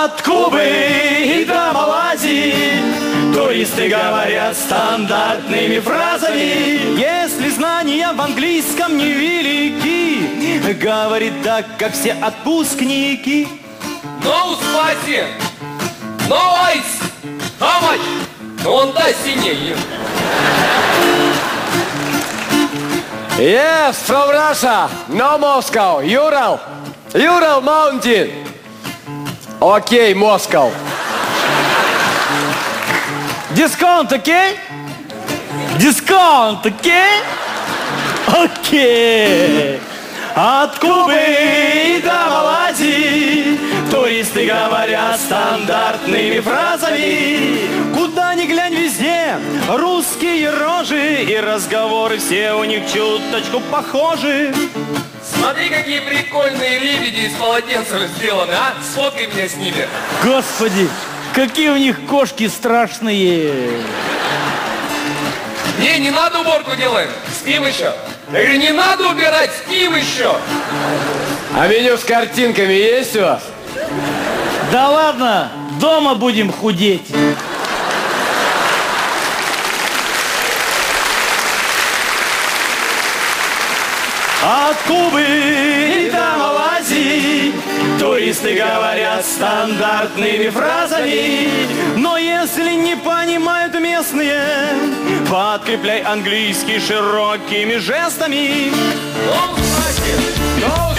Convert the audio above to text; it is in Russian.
От Кубы и до Малайзии туристы говорят стандартными фразами. Если знания в английском невелики, говорит так, как все отпускники. No spicy, no ice. How much? Ну он дай синее. Yes, from Russia. No Moscow. Ural. Ural Mountain. Окей, Moscow. Дисконт, окей? Дисконт, окей? Окей. От Кубы и до Малайзии туристы говорят стандартными фразами. Куда ни глянь, везде русские рожи, и разговоры все у них чуточку похожи. Смотри, какие прикольные лебеди из полотенца сделаны, а? Сфоткай меня с ними. Господи, какие у них кошки страшные. Не надо уборку делать, спим еще. Я говорю, не надо убирать, спим еще. А меню с картинками есть у вас? Да ладно, дома будем худеть. От Кубы и до Малайзии туристы говорят стандартными фразами. Но если не понимают местные, подкрепляй английский широкими жестами. Ну, кстати,